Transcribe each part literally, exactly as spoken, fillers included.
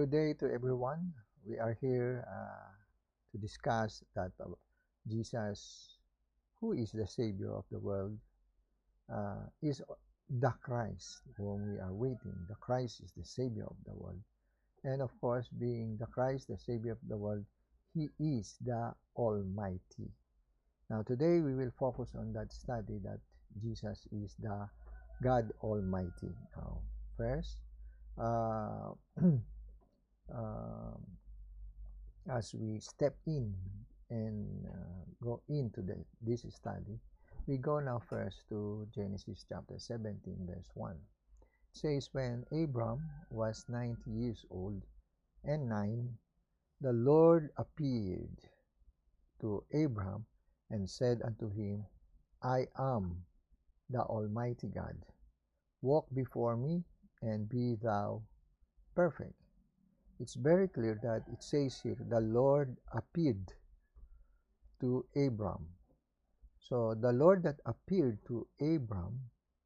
Good day to everyone. We are here uh, to discuss that uh, Jesus, who is the Savior of the world, uh, is the Christ whom we are waiting. The Christ is the Savior of the world. And of course, being the Christ, the Savior of the world, He is the Almighty. Now, today we will focus on that study that Jesus is the God Almighty. Now, first, uh, um, as we step in and uh, go into the, this study, we go now first to Genesis chapter seventeen, verse one. It says, when Abram was ninety years old and nine, the Lord appeared to Abram and said unto him, I am the Almighty God. Walk before me and be thou perfect. It's very clear that it says here, the Lord appeared to Abram. So the Lord that appeared to Abram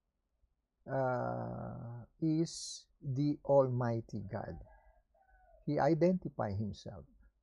uh, is the Almighty God. He identified himself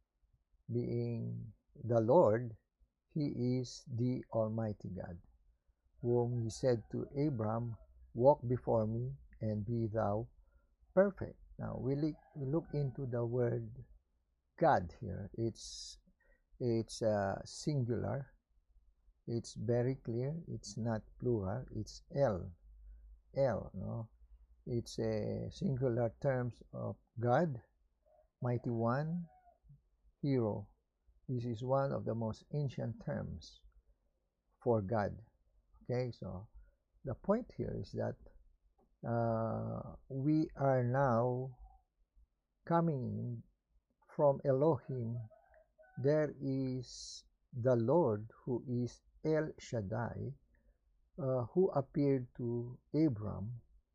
being the Lord. He is the Almighty God, whom he said to Abram, walk before me and be thou perfect. Now we look, we look into the word God here. It's it's uh, singular. It's very clear. It's not plural. It's L. L. No, it's a singular terms of God, mighty one, hero. This is one of the most ancient terms for God. Okay, so the point here is that uh, we are now coming in from Elohim. There is the Lord who is El Shaddai, uh, who appeared to Abram,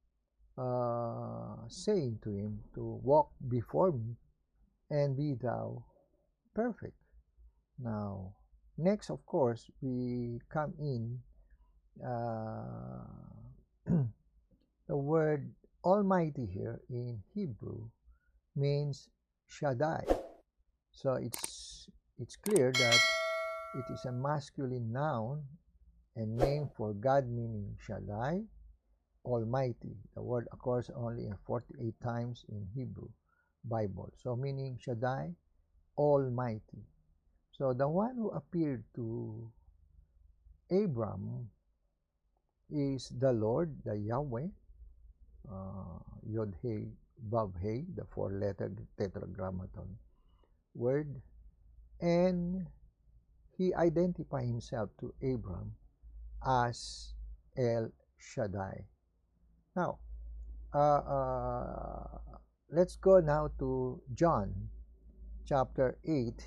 uh, saying to him to walk before me and be thou perfect. Now, next, of course, we come in uh, the word Almighty here in Hebrew means Shaddai. So it's it's clear that it is a masculine noun and name for God, meaning Shaddai, Almighty. The word occurs only forty-eight times in Hebrew Bible. So meaning Shaddai, Almighty. So the one who appeared to Abram is the Lord, the Yahweh, uh, Yod-He, Vav-He, the four-letter tetragrammaton word, and he identified himself to Abram as El Shaddai. Now, uh, uh, let's go now to John chapter eight,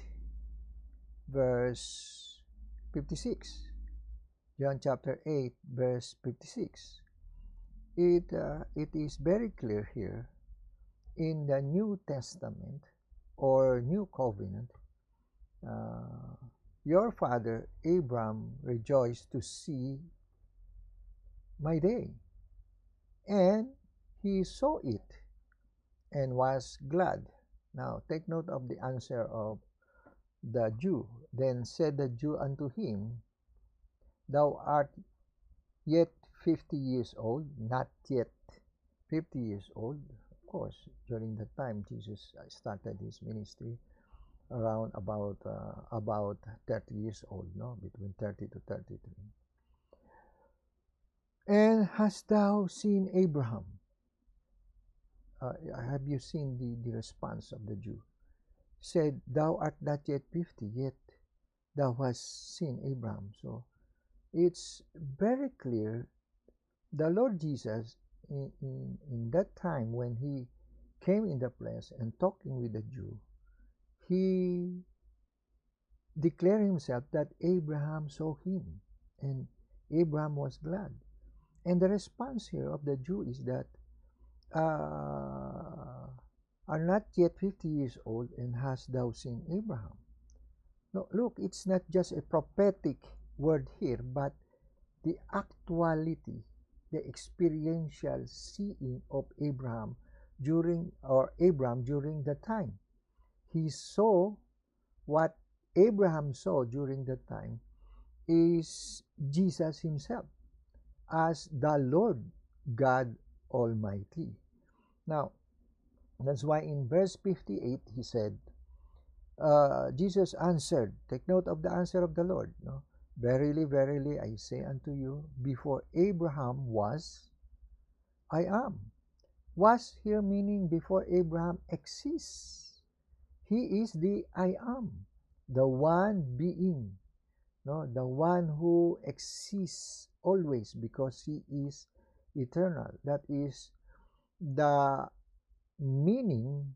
verse fifty-six. John chapter eight, verse fifty-six. It, uh, it is very clear here in the New Testament or New Covenant. Uh, your father Abram rejoiced to see my day, and he saw it and was glad. Now take note of the answer of the Jew. Then said the Jew unto him, thou art yet fifty years old, not yet fifty years old. Of course, during the time Jesus started his ministry, around about uh, about thirty years old, no, between thirty to thirty-three. And hast thou seen Abraham? Uh, have you seen the, the response of the Jew? Said, thou art not yet fifty, yet thou hast seen Abraham. So it's very clear the Lord Jesus in, in, in that time when he came in the flesh and talking with the Jew, he declared himself that Abraham saw him and Abraham was glad. And the response here of the Jew is that uh, are not yet fifty years old and hast thou seen Abraham? No, look, it's not just a prophetic word here, but the actuality, the experiential seeing of Abraham during, or Abraham during the time. He saw what Abraham saw during that time is Jesus himself as the Lord God Almighty. Now, that's why in verse fifty-eight he said, uh, Jesus answered, take note of the answer of the Lord, no? Verily, verily, I say unto you, before Abraham was, I am. Was here meaning before Abraham exists. He is the I am, the one being, no, the one who exists always because he is eternal. That is the meaning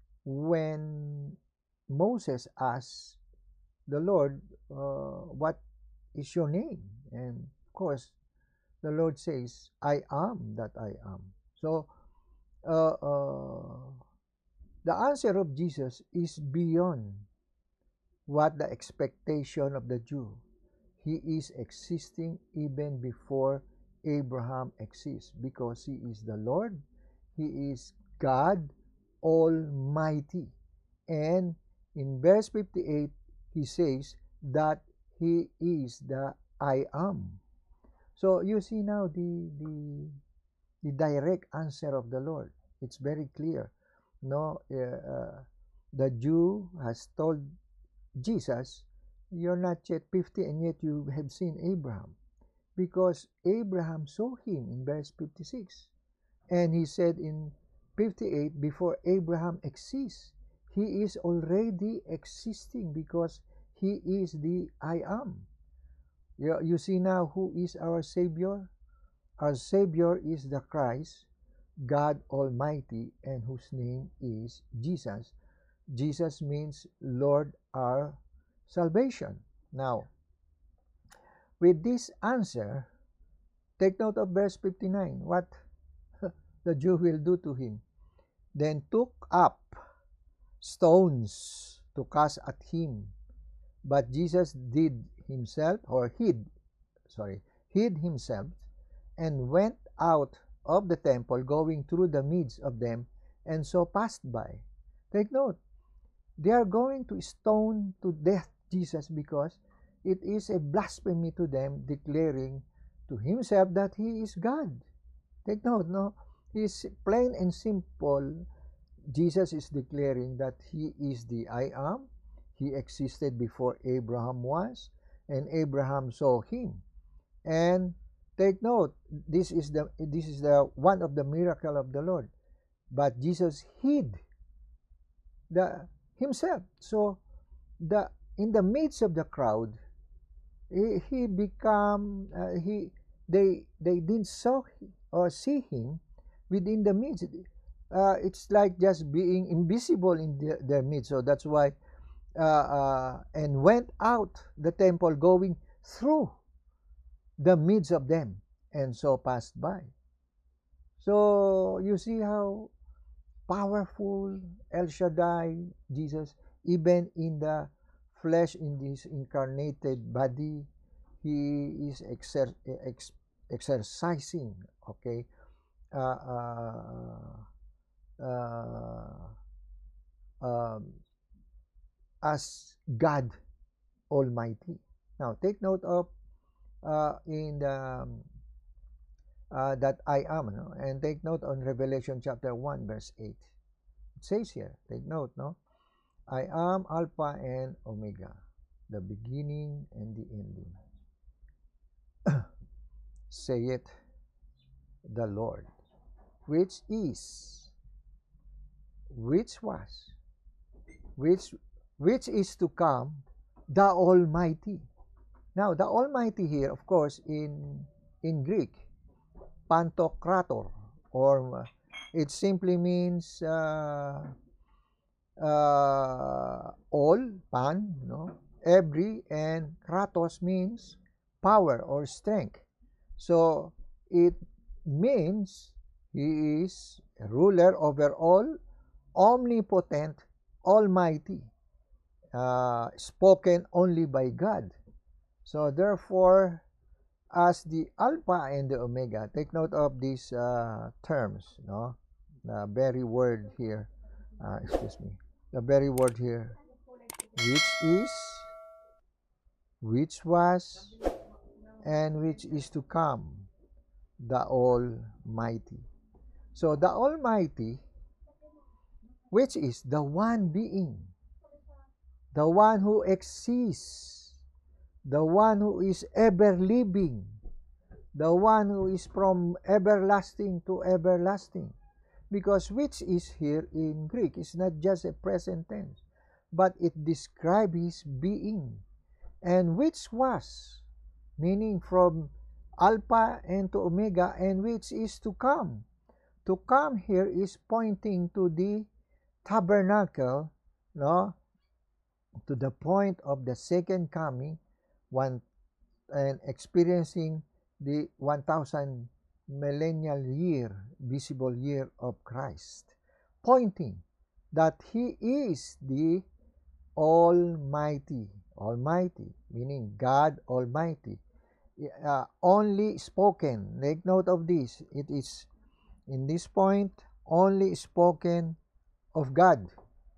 when Moses asked the Lord, uh, what is your name? And of course, the Lord says, I am that I am. So, uh, uh, the answer of Jesus is beyond what the expectation of the Jew. He is existing even before Abraham exists because he is the Lord. He is God Almighty. And in verse fifty-eight, he says that he is the I am. So you see now the, the, the direct answer of the Lord. It's very clear. No, uh, uh, the Jew has told Jesus, you're not yet fifty and yet you have seen Abraham. Because Abraham saw him in verse fifty-six. And he said in fifty-eight, before Abraham exists, he is already existing because he is the I am. You, you see now who is our Savior? Our Savior is the Christ, God Almighty, and whose name is Jesus. Jesus means Lord our salvation. Now, with this answer, take note of verse fifty-nine. What the Jew will do to him. Then took up stones to cast at him. But Jesus did himself, or hid, sorry, hid himself, and went out of the temple, going through the midst of them, and so passed by. Take note, they are going to stone to death Jesus because it is a blasphemy to them, declaring to himself that he is God. Take note, no? It's plain and simple. Jesus is declaring that he is the I am. He existed before Abraham was, and Abraham saw him. And take note, this is the this is the one of the miracle of the Lord. But Jesus hid the himself. So the in the midst of the crowd, he, he become uh, he they they didn't saw or see him within the midst. Uh, it's like just being invisible in the, their midst. So that's why uh, uh, and went out the temple, going through the midst of them, and so passed by. So you see how powerful El Shaddai, Jesus, even in the flesh, in this incarnated body, he is exer ex exercising, okay, uh, uh, uh, um, as God Almighty. Now, take note of uh, in the um, uh, that I am, no? And take note on Revelation chapter one, verse eight. It says here, take note, no? I am Alpha and Omega, the beginning and the ending. Saith the Lord, which is, which was, which which is to come, the Almighty. Now, the Almighty here, of course, in in Greek, Pantokrator, or uh, it simply means uh, uh, all, pan, no, every, and kratos means power or strength. So it means he is a ruler over all, omnipotent, almighty, uh, spoken only by God. So therefore, as the Alpha and the Omega, take note of these uh, terms, no? the very word here, uh, excuse me, the very word here, which is, which was, and which is to come, the Almighty. So the Almighty, which is the one being, the one who exists, the one who is ever living, the one who is from everlasting to everlasting. Because which is here in Greek is not just a present tense, but it describes his being. And which was, meaning from Alpha and to Omega, and which is to come. To come here is pointing to the tabernacle, no, to the point of the second coming, one and experiencing the one thousand millennial year, visible year of Christ, pointing that he is the Almighty. Almighty, meaning God Almighty. Uh, only spoken. Take note of this. It is in this point only spoken of God.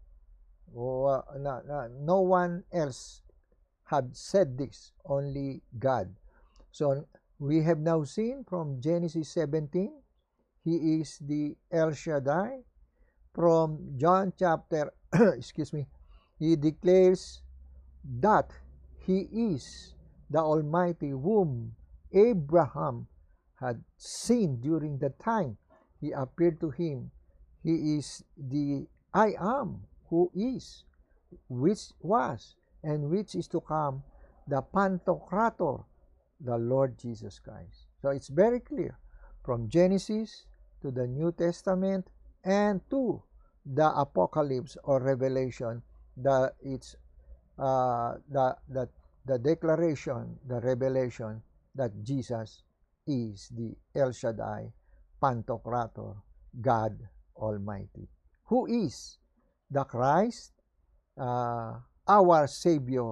Oh, uh, no, no, no one else had said this, only God. So we have now seen from Genesis seventeen, he is the El Shaddai. From John chapter, excuse me, he declares that he is the Almighty whom Abraham had seen during the time he appeared to him. He is the I am who is, which was, and which is to come, the Pantocrator, the Lord Jesus Christ. So it's very clear from Genesis to the New Testament and to the Apocalypse or Revelation that it's uh, the, the, the declaration, the revelation that Jesus is the El Shaddai, Pantocrator, God Almighty, who is the Christ, uh, our Savior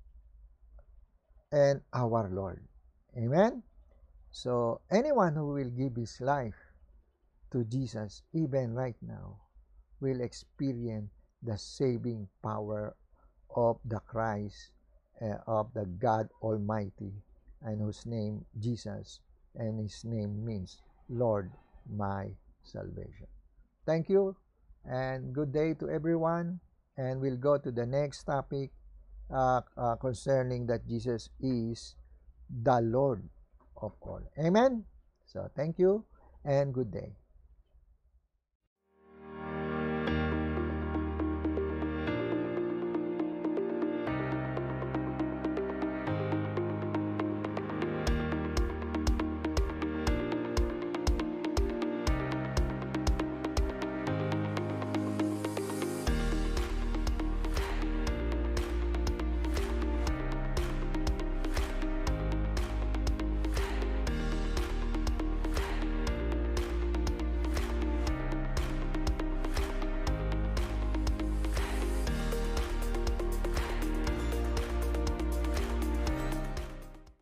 and our Lord. Amen? So anyone who will give his life to Jesus, even right now, will experience the saving power of the Christ, uh, of the God Almighty, and whose name Jesus, and his name means Lord, my salvation. Thank you, and good day to everyone, and we'll go to the next topic uh, uh, concerning that Jesus is the Lord of all. Amen? So thank you, and good day.